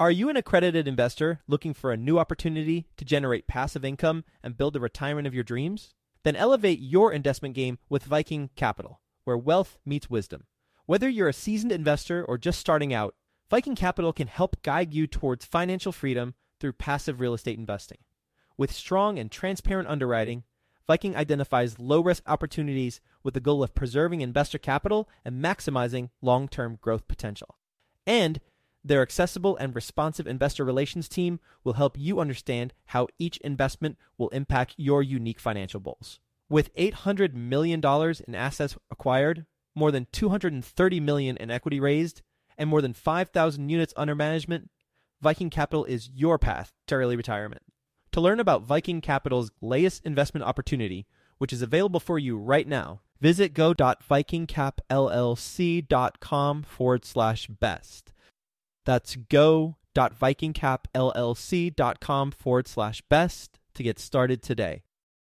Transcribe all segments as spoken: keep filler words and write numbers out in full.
Are you an accredited investor looking for a new opportunity to generate passive income and build the retirement of your dreams? Then elevate your investment game with Viking Capital, where wealth meets wisdom. Whether you're a seasoned investor or just starting out, Viking Capital can help guide you towards financial freedom through passive real estate investing. With strong and transparent underwriting, Viking identifies low-risk opportunities with the goal of preserving investor capital and maximizing long-term growth potential. And their accessible and responsive investor relations team will help you understand how each investment will impact your unique financial goals. With eight hundred million dollars in assets acquired, more than two hundred thirty million dollars in equity raised, and more than five thousand units under management, Viking Capital is your path to early retirement. To learn about Viking Capital's latest investment opportunity, which is available for you right now, visit go.vikingcapllc.com forward slash best. That's go.vikingcapllc.com forward slash best to get started today.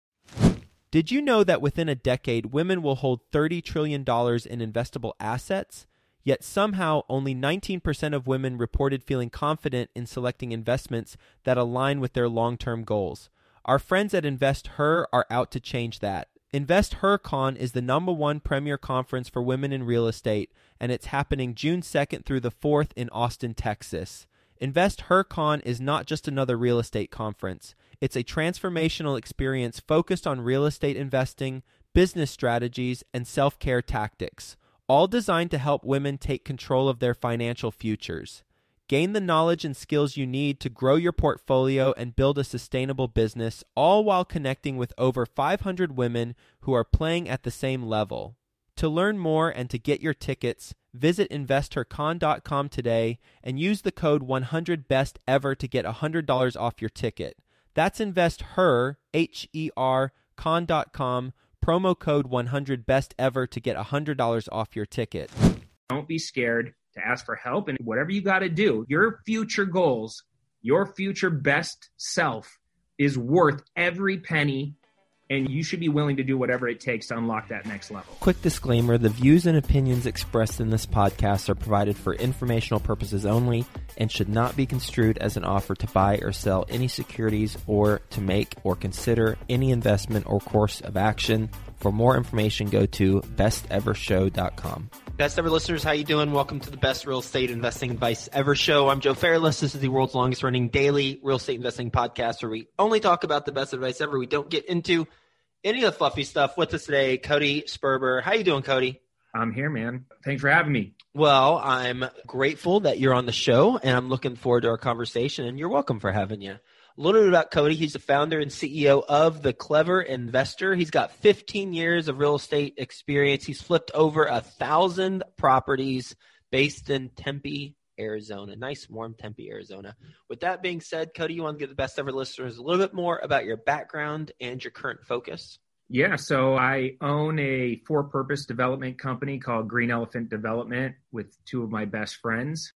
Did you know that within a decade, women will hold thirty trillion dollars in investable assets? Yet somehow only nineteen percent of women reported feeling confident in selecting investments that align with their long-term goals. Our friends at InvestHer are out to change that. InvestHerCon is the number one premier conference for women in real estate, and it's happening June second through the fourth in Austin, Texas. InvestHerCon is not just another real estate conference. It's a transformational experience focused on real estate investing, business strategies, and self-care tactics, all designed to help women take control of their financial futures. Gain the knowledge and skills you need to grow your portfolio and build a sustainable business, all while connecting with over five hundred women who are playing at the same level. To learn more and to get your tickets, visit investor con dot com today and use the code one hundred best ever to get one hundred dollars off your ticket. That's InvestHer, H E R, con dot com, promo code one hundred best ever to get one hundred dollars off your ticket. Don't be scared to ask for help, and whatever you got to do, your future goals, your future best self is worth every penny, and you should be willing to do whatever it takes to unlock that next level. Quick disclaimer, the views and opinions expressed in this podcast are provided for informational purposes only and should not be construed as an offer to buy or sell any securities or to make or consider any investment or course of action. For more information, go to best ever show dot com. Best Ever listeners, how you doing? Welcome to the Best Real Estate Investing Advice Ever Show. I'm Joe Fairless. This is the world's longest running daily real estate investing podcast where we only talk about the best advice ever. We don't get into any of the fluffy stuff. With us today, Cody Sperber. How you doing, Cody? I'm here, man. Thanks for having me. Well, I'm grateful that you're on the show, and I'm looking forward to our conversation, and you're welcome for having you. A little bit about Cody. He's the founder and C E O of The Clever Investor. He's got fifteen years of real estate experience. He's flipped over a thousand properties based in Tempe, Arizona. Nice, warm Tempe, Arizona. With that being said, Cody, you want to give the Best Ever listeners a little bit more about your background and your current focus? Yeah, so I own a for-purpose development company called Green Elephant Development with two of my best friends.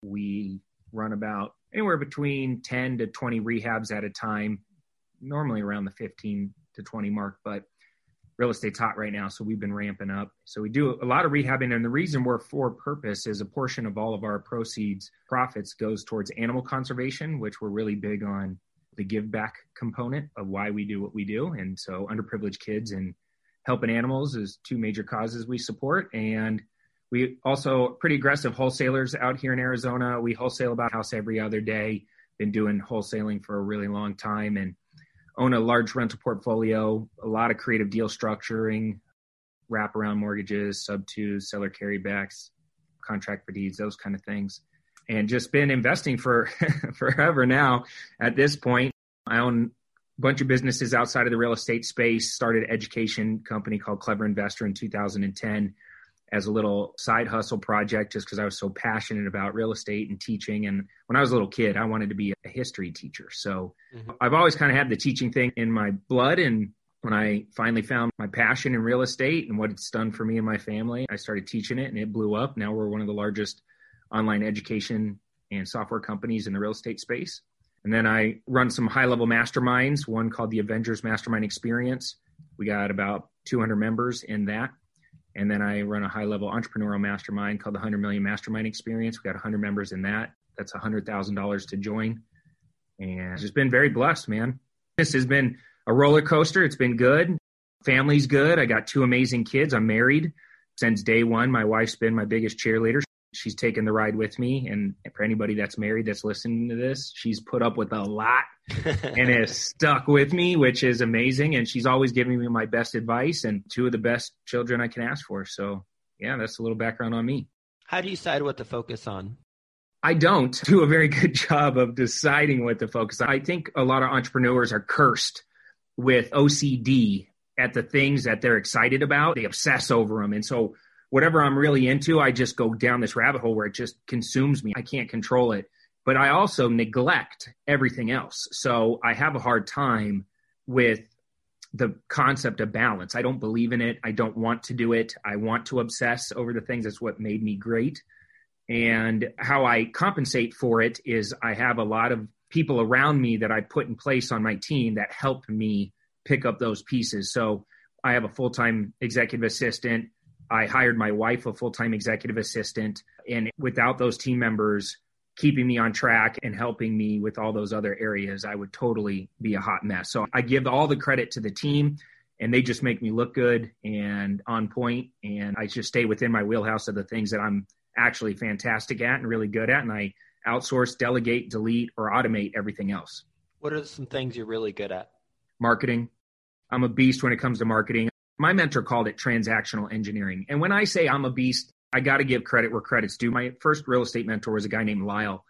We run about anywhere between ten to twenty rehabs at a time, normally around the fifteen to twenty mark, but real estate's hot right now, so we've been ramping up. So we do a lot of rehabbing, and the reason we're for purpose is a portion of all of our proceeds, profits, goes towards animal conservation, which we're really big on the give back component of why we do what we do. And so underprivileged kids and helping animals is two major causes we support. And we also pretty aggressive wholesalers out here in Arizona. We wholesale about a house every other day, been doing wholesaling for a really long time, and own a large rental portfolio, a lot of creative deal structuring, wraparound mortgages, sub twos, seller carrybacks, contract for deeds, those kind of things. And just been investing for forever now. At this point, I own a bunch of businesses outside of the real estate space, started an education company called Clever Investor in two thousand ten as a little side hustle project, just because I was so passionate about real estate and teaching. And when I was a little kid, I wanted to be a history teacher. So mm-hmm. I've always kind of had the teaching thing in my blood. And when I finally found my passion in real estate and what it's done for me and my family, I started teaching it and it blew up. Now we're one of the largest online education and software companies in the real estate space. And then I run some high-level masterminds, one called the Avengers Mastermind Experience. We got about two hundred members in that. And then I run a high-level entrepreneurial mastermind called the one hundred million Mastermind Experience. We got one hundred members in that. That's one hundred thousand dollars to join. And just been very blessed, man. This has been a roller coaster. It's been good. Family's good. I got two amazing kids. I'm married since day one. My wife's been my biggest cheerleader. She's taken the ride with me. And for anybody that's married that's listening to this, she's put up with a lot and has stuck with me, which is amazing. And she's always giving me my best advice and two of the best children I can ask for. So yeah, that's a little background on me. How do you decide what to focus on? I don't do a very good job of deciding what to focus on. I think a lot of entrepreneurs are cursed with O C D at the things that they're excited about. They obsess over them. And so whatever I'm really into, I just go down this rabbit hole where it just consumes me. I can't control it. But I also neglect everything else. So I have a hard time with the concept of balance. I don't believe in it. I don't want to do it. I want to obsess over the things. That's what made me great. And how I compensate for it is I have a lot of people around me that I put in place on my team that help me pick up those pieces. So I have a full-time executive assistant. I hired my wife a full-time executive assistant. And without those team members keeping me on track and helping me with all those other areas, I would totally be a hot mess. So I give all the credit to the team, and they just make me look good and on point. And I just stay within my wheelhouse of the things that I'm actually fantastic at and really good at. And I outsource, delegate, delete, or automate everything else. What are some things you're really good at? Marketing. I'm a beast when it comes to marketing. My mentor called it transactional engineering. And when I say I'm a beast, I got to give credit where credit's due. My first real estate mentor was a guy named Lyle.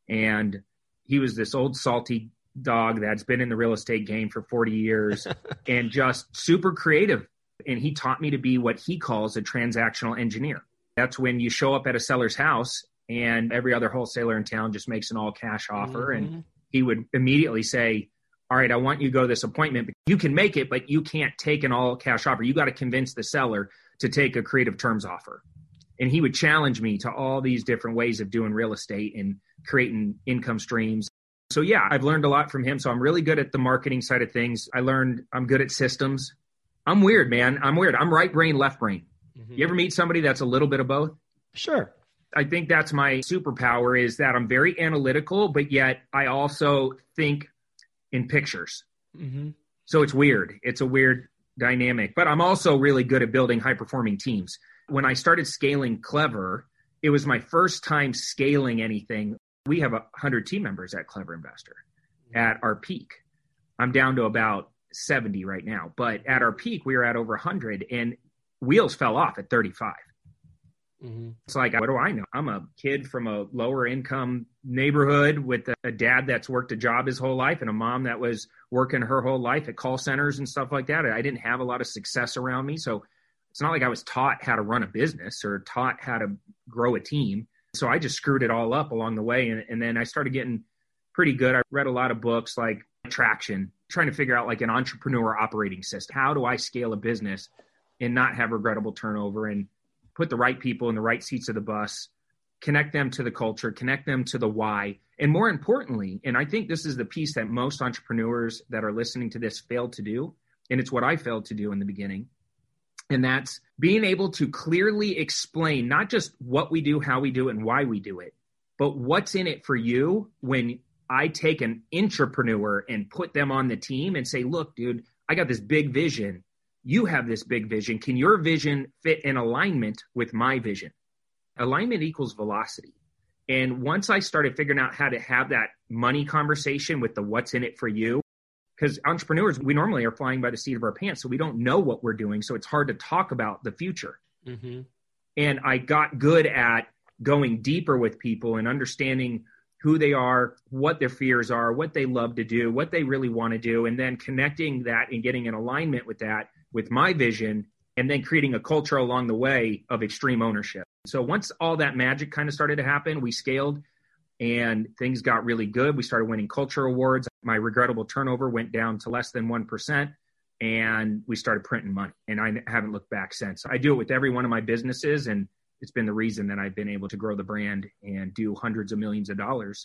And he was this old salty dog that's been in the real estate game for forty years and just super creative. And he taught me to be what he calls a transactional engineer. That's when you show up at a seller's house and every other wholesaler in town just makes an all cash offer. Mm-hmm. And he would immediately say, all right, I want you to go to this appointment, but you can make it, but you can't take an all cash offer. You got to convince the seller to take a creative terms offer. And he would challenge me to all these different ways of doing real estate and creating income streams. So yeah, I've learned a lot from him. So I'm really good at the marketing side of things. I learned I'm good at systems. I'm weird, man. I'm weird. I'm right brain, left brain. Mm-hmm. You ever meet somebody that's a little bit of both? Sure. I think that's my superpower, is that I'm very analytical, but yet I also think in pictures. Mm-hmm. So it's weird. It's a weird dynamic, but I'm also really good at building high performing teams. When I started scaling Clever, it was my first time scaling anything. We have a hundred team members at Clever Investor at our peak. I'm down to about seventy right now, but at our peak, we were at over a hundred, and wheels fell off at thirty-five. Mm-hmm. It's like, what do I know? I'm a kid from a lower income neighborhood with a, a dad that's worked a job his whole life and a mom that was working her whole life at call centers and stuff like that. I didn't have a lot of success around me. So it's not like I was taught how to run a business or taught how to grow a team. So I just screwed it all up along the way. And, and then I started getting pretty good. I read a lot of books like Traction, trying to figure out like an entrepreneur operating system. How do I scale a business and not have regrettable turnover and put the right people in the right seats of the bus, connect them to the culture, connect them to the why. And more importantly, and I think this is the piece that most entrepreneurs that are listening to this fail to do, and it's what I failed to do in the beginning, and that's being able to clearly explain not just what we do, how we do it, and why we do it, but what's in it for you when I take an intrapreneur and put them on the team and say, look, dude, I got this big vision. You have this big vision. Can your vision fit in alignment with my vision? Alignment equals velocity. And once I started figuring out how to have that money conversation with the what's in it for you, because entrepreneurs, we normally are flying by the seat of our pants, so we don't know what we're doing. So it's hard to talk about the future. Mm-hmm. And I got good at going deeper with people and understanding who they are, what their fears are, what they love to do, what they really want to do, and then connecting that and getting in alignment with that, with my vision, and then creating a culture along the way of extreme ownership. So once all that magic kind of started to happen, we scaled and things got really good. We started winning culture awards. My regrettable turnover went down to less than one percent, and we started printing money. And I haven't looked back since. I do it with every one of my businesses, and it's been the reason that I've been able to grow the brand and do hundreds of millions of dollars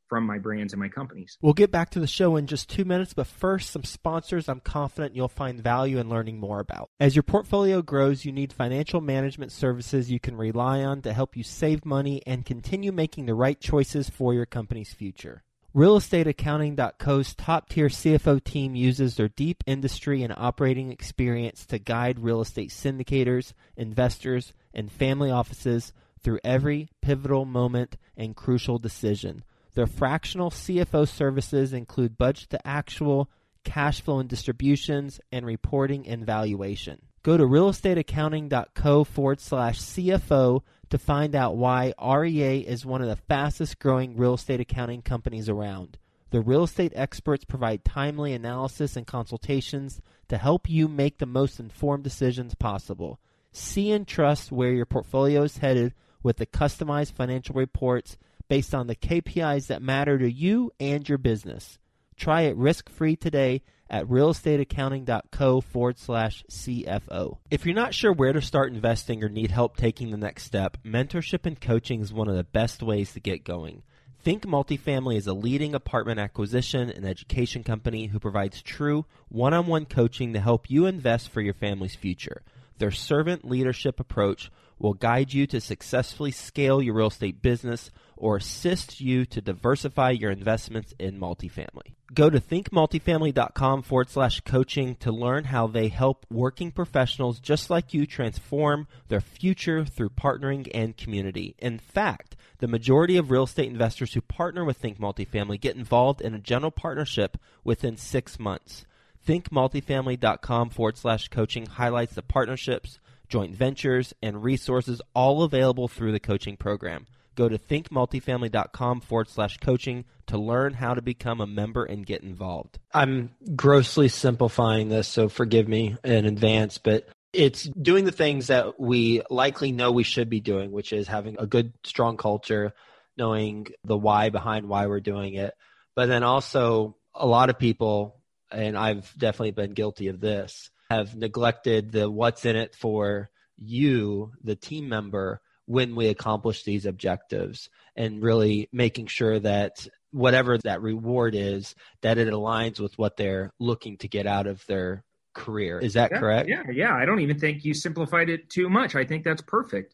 from my brands and my companies. We'll get back to the show in just two minutes, but first, some sponsors I'm confident you'll find value in learning more about. As your portfolio grows, you need financial management services you can rely on to help you save money and continue making the right choices for your company's future. real estate accounting dot co's top-tier C F O team uses their deep industry and operating experience to guide real estate syndicators, investors, and family offices through every pivotal moment and crucial decision. Their fractional C F O services include budget to actual, cash flow and distributions, and reporting and valuation. Go to real estate accounting dot co forward slash C F O to find out why R E A is one of the fastest growing real estate accounting companies around. The real estate experts provide timely analysis and consultations to help you make the most informed decisions possible. See and trust where your portfolio is headed with the customized financial reports based on the K P Is that matter to you and your business. Try it risk-free today at real estate accounting dot co forward slash C F O. If you're not sure where to start investing or need help taking the next step, mentorship and coaching is one of the best ways to get going. Think Multifamily is a leading apartment acquisition and education company who provides true one-on-one coaching to help you invest for your family's future. Their servant leadership approach will guide you to successfully scale your real estate business or assist you to diversify your investments in multifamily. Go to think multifamily dot com forward slash coaching to learn how they help working professionals just like you transform their future through partnering and community. In fact, the majority of real estate investors who partner with Think Multifamily get involved in a general partnership within six months. think multifamily dot com forward slash coaching highlights the partnerships, joint ventures, and resources all available through the coaching program. Go to think multifamily dot com forward slash coaching to learn how to become a member and get involved. I'm grossly simplifying this, so forgive me in advance, but it's doing the things that we likely know we should be doing, which is having a good, strong culture, knowing the why behind why we're doing it. But then also a lot of people, and I've definitely been guilty of this, have neglected the what's in it for you, the team member, when we accomplish these objectives, and really making sure that whatever that reward is, that it aligns with what they're looking to get out of their career. Is that yeah, correct? Yeah, yeah. I don't even think you simplified it too much. I think that's perfect.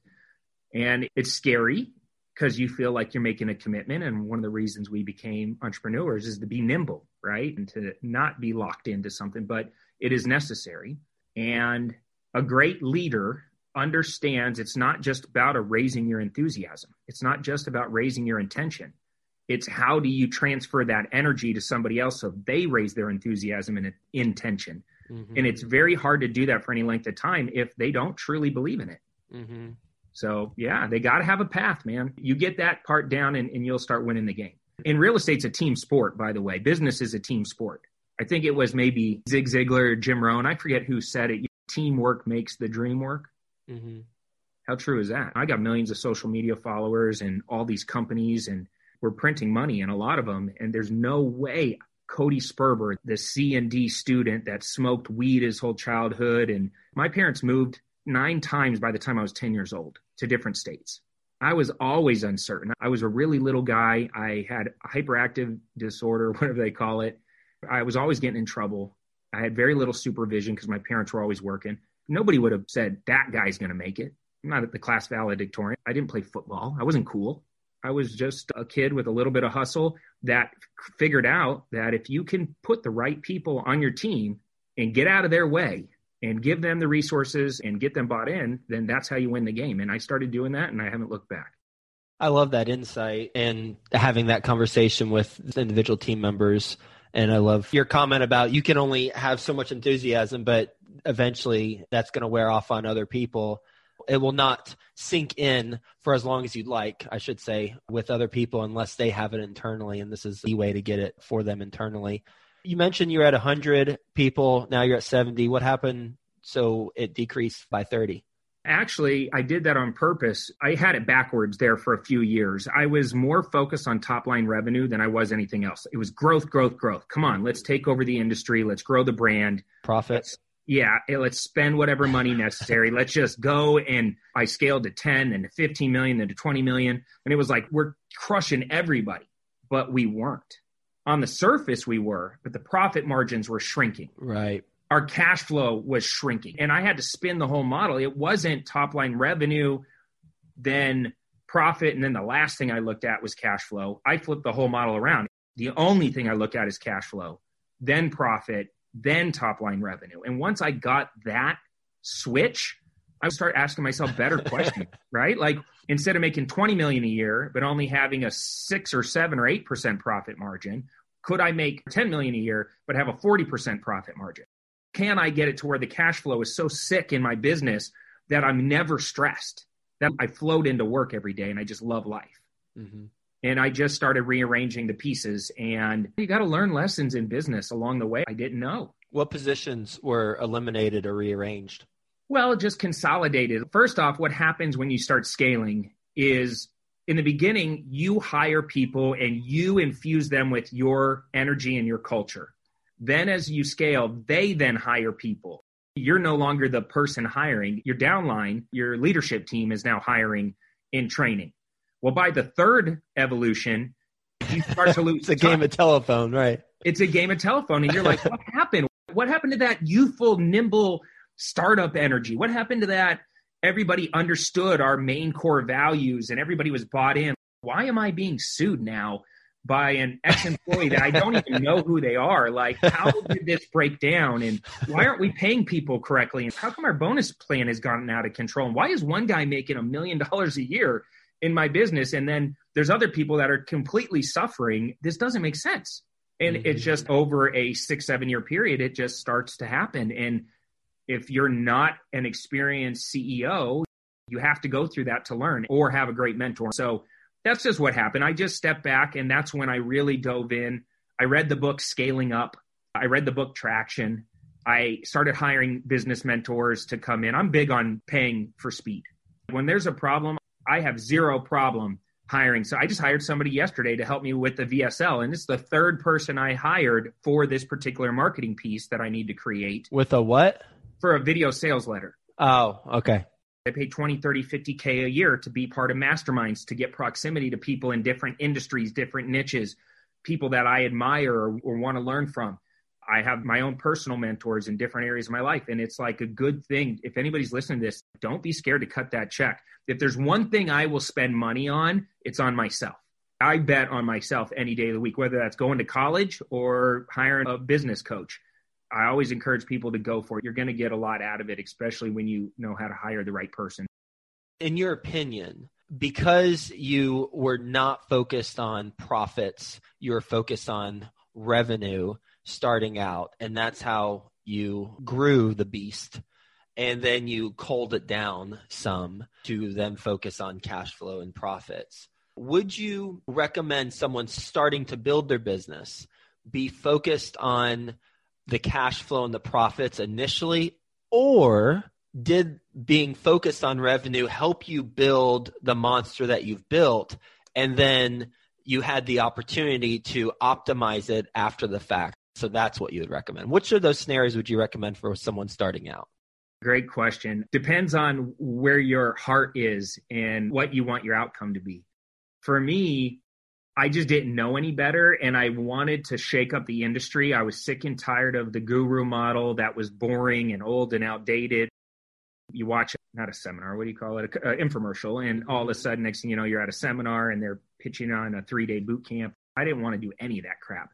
And it's scary because you feel like you're making a commitment. And one of the reasons we became entrepreneurs is to be nimble, right? And to not be locked into something, but it is necessary. And a great leader understands it's not just about a raising your enthusiasm. It's not just about raising your intention. It's how do you transfer that energy to somebody else so they raise their enthusiasm and intention. Mm-hmm. And it's very hard to do that for any length of time if they don't truly believe in it. Mm-hmm. So yeah, they got to have a path, man. You get that part down and, and you'll start winning the game. And real estate's a team sport, by the way. Business is a team sport. I think it was maybe Zig Ziglar or Jim Rohn. I forget who said it. Teamwork makes the dream work. Mm-hmm. How true is that? I got millions of social media followers and all these companies, and we're printing money in a lot of them. And there's no way Cody Sperber, the C and D student that smoked weed his whole childhood. And my parents moved nine times by the time I was ten years old to different states. I was always uncertain. I was a really little guy. I had a hyperactive disorder, whatever they call it. I was always getting in trouble. I had very little supervision because my parents were always working. Nobody would have said that guy's going to make it. I'm not the class valedictorian. I didn't play football. I wasn't cool. I was just a kid with a little bit of hustle that figured out that if you can put the right people on your team and get out of their way and give them the resources and get them bought in, then that's how you win the game. And I started doing that, and I haven't looked back. I love that insight and having that conversation with individual team members. And I love your comment about you can only have so much enthusiasm, but eventually that's going to wear off on other people. It will not sink in for as long as you'd like, I should say, with other people unless they have it internally. And this is the way to get it for them internally. You mentioned you're at one hundred people. Now you're at seventy. What happened so it decreased by thirty? Actually, I did that on purpose. I had it backwards there for a few years. I was more focused on top line revenue than I was anything else. It was growth, growth, growth. Come on, let's take over the industry. Let's grow the brand. Profits. Yeah, let's spend whatever money necessary. Let's just go. And I scaled to ten and to fifteen million, then to twenty million. And it was like, we're crushing everybody. but we weren't. On the surface, we were, but the profit margins were shrinking. Right. Our cash flow was shrinking. And I had to spin the whole model. It wasn't top line revenue, then profit, and then the last thing I looked at was cash flow. I flipped the whole model around. The only thing I look at is cash flow, then profit, then top line revenue. And once I got that switch, I would start asking myself better questions, right? Like instead of making twenty million a year, but only having a six or seven or eight percent profit margin, could I make ten million a year, but have a forty percent profit margin? Can I get it to where the cash flow is so sick in my business that I'm never stressed, that I float into work every day and I just love life? Mm-hmm. And I just started rearranging the pieces, and you got to learn lessons in business along the way I didn't know. What positions were eliminated or rearranged? Well, it just consolidated. First off, what happens when you start scaling is in the beginning, you hire people and you infuse them with your energy and your culture. Then as you scale, they then hire people. You're no longer the person hiring. Your downline, your leadership team is now hiring in training. Well, by the third evolution, you start to lose. It's a game of telephone, right? It's a game of telephone. And you're like, what happened? What happened to that youthful, nimble startup energy? What happened to that? Everybody understood our main core values and everybody was bought in. Why am I being sued now by an ex-employee that I don't even know who they are? Like, how did this break down? And why aren't we paying people correctly? And how come our bonus plan has gotten out of control? And why is one guy making a million dollars a year in my business? And then there's other people that are completely suffering. This doesn't make sense. And mm-hmm. it's just over a six, seven year period, it just starts to happen. And if you're not an experienced C E O, you have to go through that to learn or have a great mentor. So that's just what happened. I just stepped back, and that's when I really dove in. I read the book Scaling Up. I read the book Traction. I started hiring business mentors to come in. I'm big on paying for speed. When there's a problem, I have zero problem hiring. So I just hired somebody yesterday to help me with the V S L. And it's the third person I hired for this particular marketing piece that I need to create. With a what? For a video sales letter. Oh, okay. I pay twenty, thirty, fifty K a year to be part of masterminds, to get proximity to people in different industries, different niches, people that I admire or, or want to learn from. I have my own personal mentors in different areas of my life. And it's like a good thing. If anybody's listening to this, don't be scared to cut that check. If there's one thing I will spend money on, it's on myself. I bet on myself any day of the week, whether that's going to college or hiring a business coach. I always encourage people to go for it. You're going to get a lot out of it, especially when you know how to hire the right person. In your opinion, because you were not focused on profits, you were focused on revenue starting out, and that's how you grew the beast. And then you culled it down some to then focus on cash flow and profits. Would you recommend someone starting to build their business be focused on the cash flow and the profits initially, or did being focused on revenue help you build the monster that you've built, and then you had the opportunity to optimize it after the fact? So that's what you would recommend. Which of those scenarios would you recommend for someone starting out? Great question. Depends on where your heart is and what you want your outcome to be. For me, I just didn't know any better, and I wanted to shake up the industry. I was sick and tired of the guru model that was boring and old and outdated. You watch, not a seminar, what do you call it, an infomercial, and all of a sudden, next thing you know, you're at a seminar and they're pitching on a three-day boot camp. I didn't want to do any of that crap.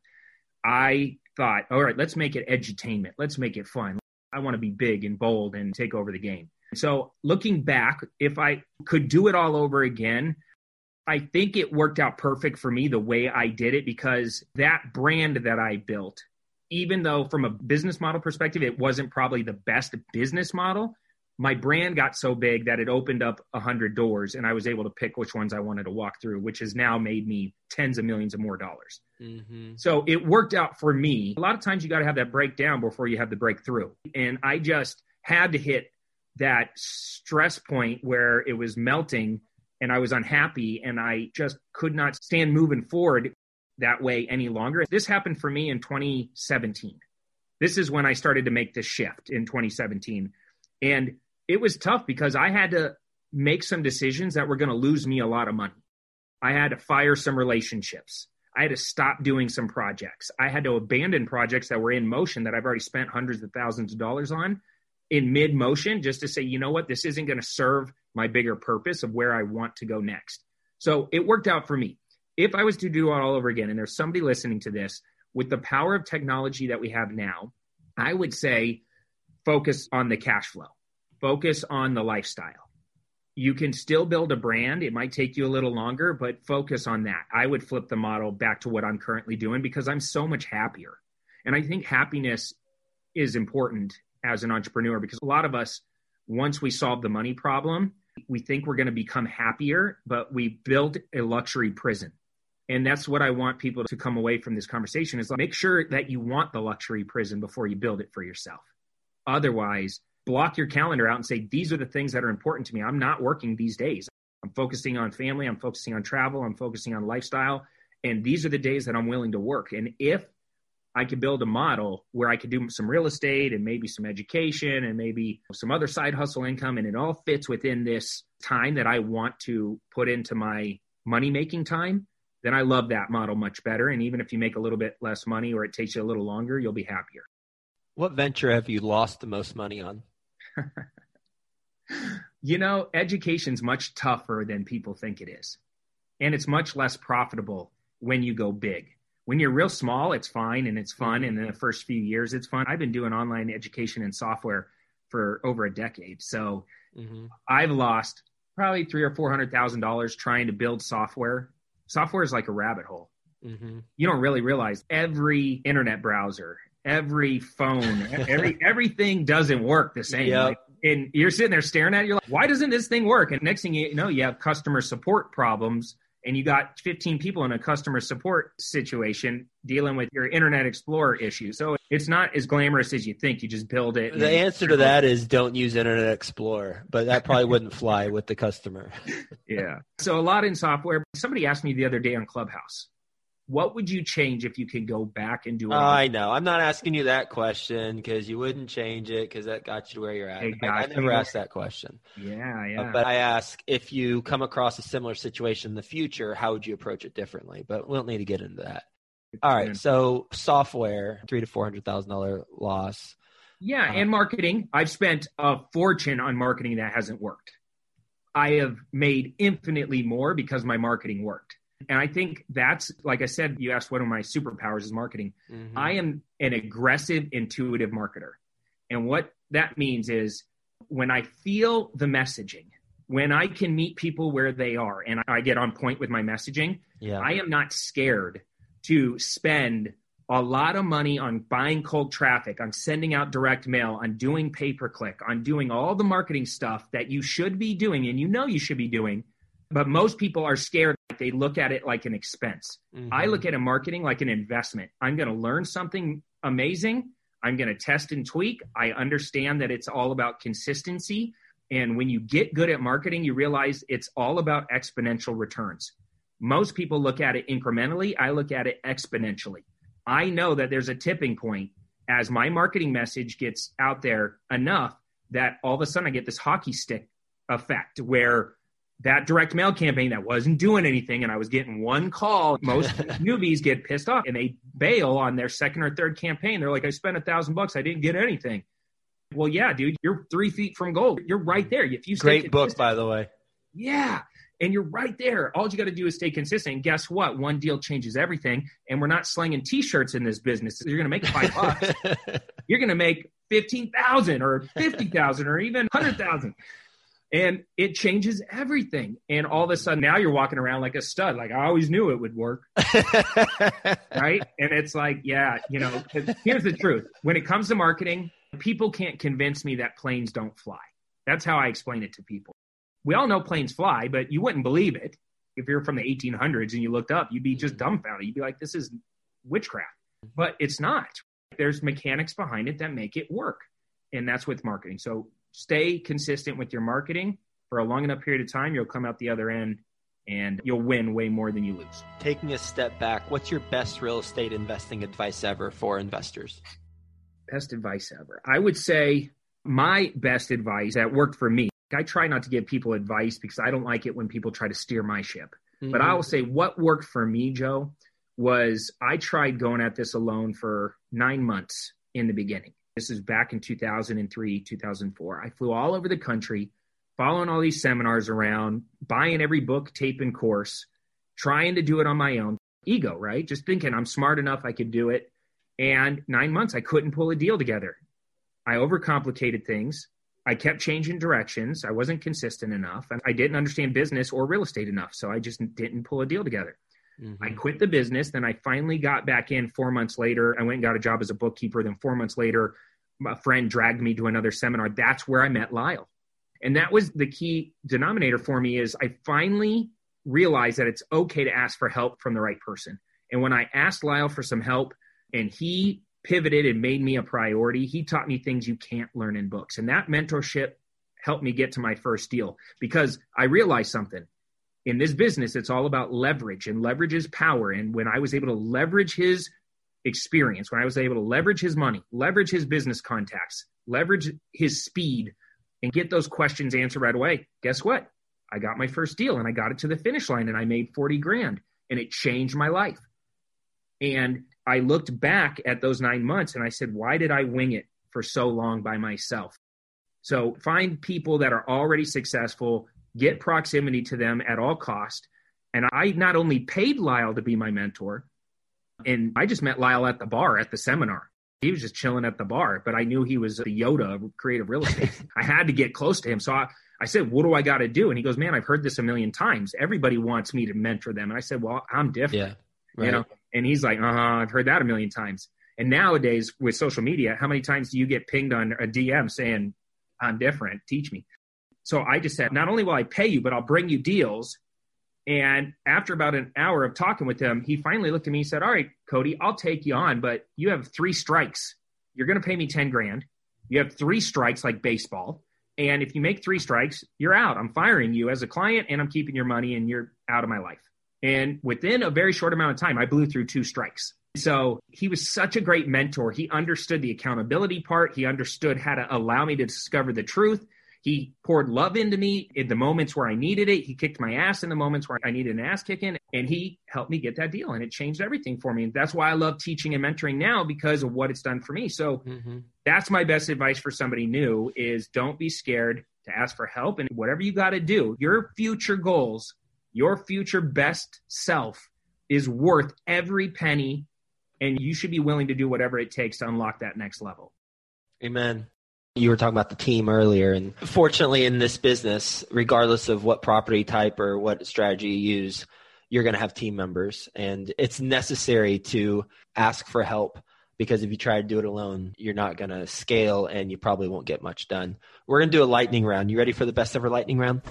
I thought, all right, let's make it edutainment. Let's make it fun. I want to be big and bold and take over the game. So looking back, if I could do it all over again, I think it worked out perfect for me the way I did it, because that brand that I built, even though from a business model perspective, it wasn't probably the best business model, my brand got so big that it opened up a hundred doors, and I was able to pick which ones I wanted to walk through, which has now made me tens of millions of more dollars. Mm-hmm. So it worked out for me. A lot of times you got to have that breakdown before you have the breakthrough. And I just had to hit that stress point where it was melting and I was unhappy, and I just could not stand moving forward that way any longer. This happened for me in twenty seventeen. This is when I started to make this shift in twenty seventeen. And it was tough because I had to make some decisions that were going to lose me a lot of money. I had to fire some relationships. I had to stop doing some projects. I had to abandon projects that were in motion that I've already spent hundreds of thousands of dollars on in mid motion, just to say, you know what, this isn't going to serve my bigger purpose of where I want to go next. So it worked out for me. If I was to do it all over again, and there's somebody listening to this, with the power of technology that we have now, I would say focus on the cash flow, focus on the lifestyle. You can still build a brand. It might take you a little longer, but focus on that. I would flip the model back to what I'm currently doing because I'm so much happier. And I think happiness is important as an entrepreneur, because a lot of us, once we solve the money problem, we think we're going to become happier, but we build a luxury prison. And that's what I want people to come away from this conversation is like, make sure that you want the luxury prison before you build it for yourself. Otherwise, block your calendar out and say, these are the things that are important to me. I'm not working these days. I'm focusing on family. I'm focusing on travel. I'm focusing on lifestyle. And these are the days that I'm willing to work. And if I could build a model where I could do some real estate and maybe some education and maybe some other side hustle income, and it all fits within this time that I want to put into my money-making time, then I love that model much better. And even if you make a little bit less money or it takes you a little longer, you'll be happier. What venture have you lost the most money on? You know, education's much tougher than people think it is. And it's much less profitable when you go big. When you're real small, it's fine and it's fun. And in the first few years, it's fun. I've been doing online education and software for over a decade. So mm-hmm. I've lost probably three or four hundred thousand dollars trying to build software. Software is like a rabbit hole. Mm-hmm. You don't really realize every internet browser, every phone, every everything doesn't work the same. Yep. Like, and you're sitting there staring at it, you're like, why doesn't this thing work? And next thing you know, you have customer support problems. And you got fifteen people in a customer support situation dealing with your Internet Explorer issue. So it's not as glamorous as you think. You just build it. The answer to that is don't use Internet Explorer, but that probably wouldn't fly with the customer. Yeah. So a lot in software. Somebody asked me the other day on Clubhouse, what would you change if you could go back and do it? Oh, I know. I'm not asking you that question because you wouldn't change it because that got you to where you're at. I, I never asked that question. Yeah, yeah. Uh, but I ask, if you come across a similar situation in the future, how would you approach it differently? But we don't need to get into that. All right. So software, three to four hundred thousand dollar loss. Yeah, uh, and marketing. I've spent a fortune on marketing that hasn't worked. I have made infinitely more because my marketing worked. And I think that's, like I said, you asked what are my superpowers is marketing. Mm-hmm. I am an aggressive, intuitive marketer. And what that means is when I feel the messaging, when I can meet people where they are and I get on point with my messaging, yeah. I am not scared to spend a lot of money on buying cold traffic, on sending out direct mail, on doing pay-per-click, on doing all the marketing stuff that you should be doing and you know you should be doing. But most people are scared. They look at it like an expense. Mm-hmm. I look at a marketing like an investment. I'm going to learn something amazing. I'm going to test and tweak. I understand that it's all about consistency. And when you get good at marketing, you realize it's all about exponential returns. Most people look at it incrementally. I look at it exponentially. I know that there's a tipping point as my marketing message gets out there enough that all of a sudden I get this hockey stick effect where that direct mail campaign that wasn't doing anything and I was getting one call. Most newbies get pissed off and they bail on their second or third campaign. They're like, I spent a thousand bucks. I didn't get anything. Well, yeah, dude, you're three feet from gold. You're right there. If you stay Great book, by the way. Yeah. And you're right there. All you got to do is stay consistent. And guess what? One deal changes everything. And we're not slinging t-shirts in this business. You're going to make five bucks. You're going to make fifteen thousand or fifty thousand or even one hundred thousand. And it changes everything. And all of a sudden now you're walking around like a stud. Like I always knew it would work. Right. And it's like, yeah, you know, here's the truth. When it comes to marketing, people can't convince me that planes don't fly. That's how I explain it to people. We all know planes fly, but you wouldn't believe it. If you're from the eighteen hundreds and you looked up, you'd be just dumbfounded. You'd be like, this is witchcraft. But it's not. There's mechanics behind it that make it work. And that's with marketing. So stay consistent with your marketing for a long enough period of time. You'll come out the other end and you'll win way more than you lose. Taking a step back, what's your best real estate investing advice ever for investors? Best advice ever. I would say my best advice that worked for me. I try not to give people advice because I don't like it when people try to steer my ship. Mm-hmm. But I will say what worked for me, Joe, was I tried going at this alone for nine months in the beginning. This is back in two thousand three, two thousand four. I flew all over the country, following all these seminars around, buying every book, tape, and course, trying to do it on my own. Ego, right? Just thinking I'm smart enough, I could do it. And nine months, I couldn't pull a deal together. I overcomplicated things. I kept changing directions. I wasn't consistent enough. And I didn't understand business or real estate enough. So I just didn't pull a deal together. Mm-hmm. I quit the business. Then I finally got back in four months later. I went and got a job as a bookkeeper. Then four months later, a friend dragged me to another seminar. That's where I met Lyle. And that was the key denominator for me is I finally realized that it's okay to ask for help from the right person. And when I asked Lyle for some help and he pivoted and made me a priority, he taught me things you can't learn in books. And that mentorship helped me get to my first deal because I realized something. In this business, it's all about leverage, and leverage is power. And when I was able to leverage his experience, when I was able to leverage his money, leverage his business contacts, leverage his speed, and get those questions answered right away, guess what? I got my first deal and I got it to the finish line and I made forty grand and it changed my life. And I looked back at those nine months and I said, why did I wing it for so long by myself? So find people that are already successful, get proximity to them at all cost. And I not only paid Lyle to be my mentor, and I just met Lyle at the bar at the seminar. He was just chilling at the bar, but I knew he was the Yoda of creative real estate. I had to get close to him. So I, I said, what do I got to do? And he goes, man, I've heard this a million times. Everybody wants me to mentor them. And I said, well, I'm different. Yeah, right. You know? And he's like, uh-huh, I've heard that a million times. And nowadays with social media, how many times do you get pinged on a D M saying, I'm different, teach me? So I just said, not only will I pay you, but I'll bring you deals. And after about an hour of talking with him, he finally looked at me and said, all right, Cody, I'll take you on, but you have three strikes. You're going to pay me ten grand. You have three strikes like baseball. And if you make three strikes, you're out. I'm firing you as a client and I'm keeping your money and you're out of my life. And within a very short amount of time, I blew through two strikes. So he was such a great mentor. He understood the accountability part. He understood how to allow me to discover the truth. He poured love into me in the moments where I needed it. He kicked my ass in the moments where I needed an ass kicking. And he helped me get that deal. And it changed everything for me. And that's why I love teaching and mentoring now, because of what it's done for me. So mm-hmm. that's my best advice for somebody new is don't be scared to ask for help. And whatever you got to do, your future goals, your future best self is worth every penny. And you should be willing to do whatever it takes to unlock that next level. Amen. You were talking about the team earlier, and fortunately in this business, regardless of what property type or what strategy you use, you're going to have team members, and it's necessary to ask for help because if you try to do it alone, you're not going to scale and you probably won't get much done. We're going to do a lightning round. You ready for the best ever lightning round?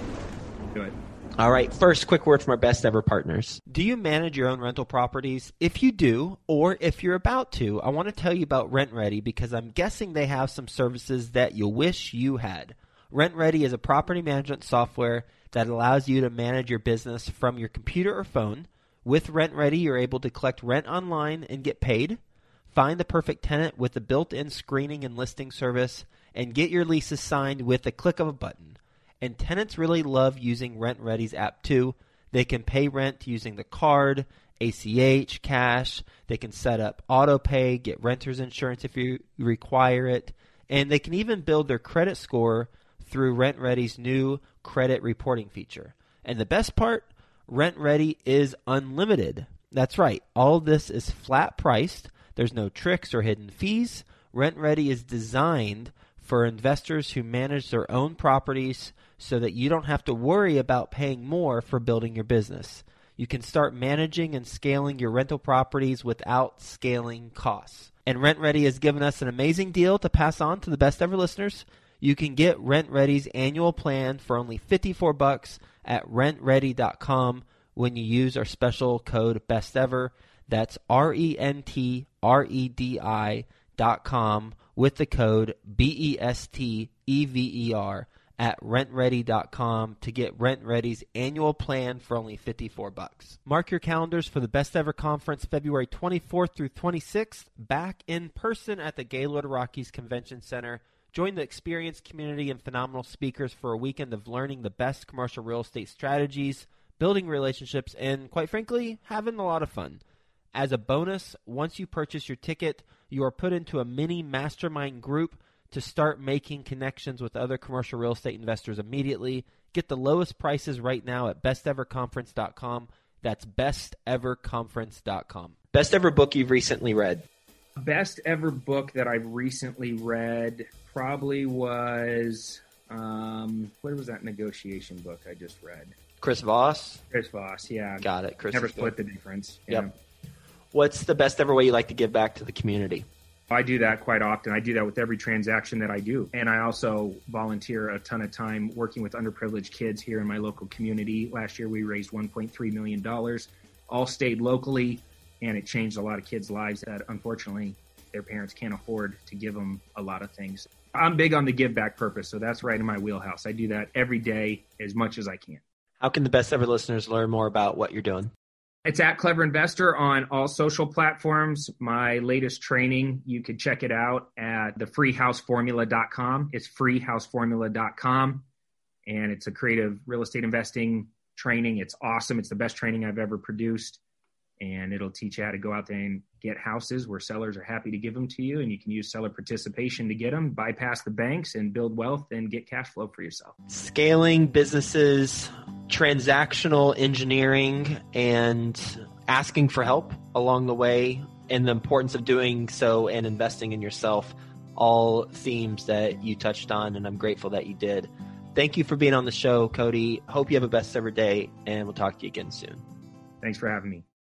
Do it. All right. First, quick word from our best ever partners. Do you manage your own rental properties? If you do, or if you're about to, I want to tell you about RentRedi because I'm guessing they have some services that you'll wish you had. RentRedi is a property management software that allows you to manage your business from your computer or phone. With RentRedi, you're able to collect rent online and get paid, find the perfect tenant with a built-in screening and listing service, and get your leases signed with a click of a button. And tenants really love using RentRedi's app too. They can pay rent using the card, A C H, cash. They can set up auto pay, get renter's insurance if you require it. And they can even build their credit score through RentRedi's new credit reporting feature. And the best part, RentRedi is unlimited. That's right. All of this is flat priced. There's no tricks or hidden fees. RentRedi is designed for investors who manage their own properties so that you don't have to worry about paying more for building your business. You can start managing and scaling your rental properties without scaling costs. And RentRedi has given us an amazing deal to pass on to the best ever listeners. You can get RentRedi's annual plan for only fifty-four bucks at rent redi dot com when you use our special code BESTEVER. That's R E N T R E D I dot com with the code B E S T E V E R at rent redi dot com to get RentRedi's annual plan for only fifty-four bucks. Mark your calendars for the Best Ever Conference February twenty-fourth through twenty-sixth, back in person at the Gaylord Rockies Convention Center. Join the experienced community and phenomenal speakers for a weekend of learning the best commercial real estate strategies, building relationships, and quite frankly, having a lot of fun. As a bonus, once you purchase your ticket, you are put into a mini mastermind group to start making connections with other commercial real estate investors immediately. Get the lowest prices right now at best ever conference dot com. That's best ever conference dot com. Best ever book you've recently read? Best ever book that I've recently read probably was, um, what was that negotiation book I just read? Chris Voss? Chris Voss, yeah. Got it. Chris Never Split the Difference. Yeah. Yep. What's the best ever way you like to give back to the community? I do that quite often. I do that with every transaction that I do. And I also volunteer a ton of time working with underprivileged kids here in my local community. Last year, we raised one point three million dollars, all stayed locally, and it changed a lot of kids' lives that, unfortunately, their parents can't afford to give them a lot of things. I'm big on the give back purpose, so that's right in my wheelhouse. I do that every day as much as I can. How can the best ever listeners learn more about what you're doing? It's at Clever Investor on all social platforms. My latest training, you could check it out at the free house formula dot com. It's free house formula dot com, and it's a creative real estate investing training. It's awesome. It's the best training I've ever produced, and it'll teach you how to go out there and get houses where sellers are happy to give them to you, and you can use seller participation to get them, bypass the banks, and build wealth and get cash flow for yourself. Scaling businesses, transactional engineering, and asking for help along the way, and the importance of doing so and investing in yourself, all themes that you touched on, and I'm grateful that you did. Thank you for being on the show, Cody. Hope you have a best ever day, and we'll talk to you again soon. Thanks for having me.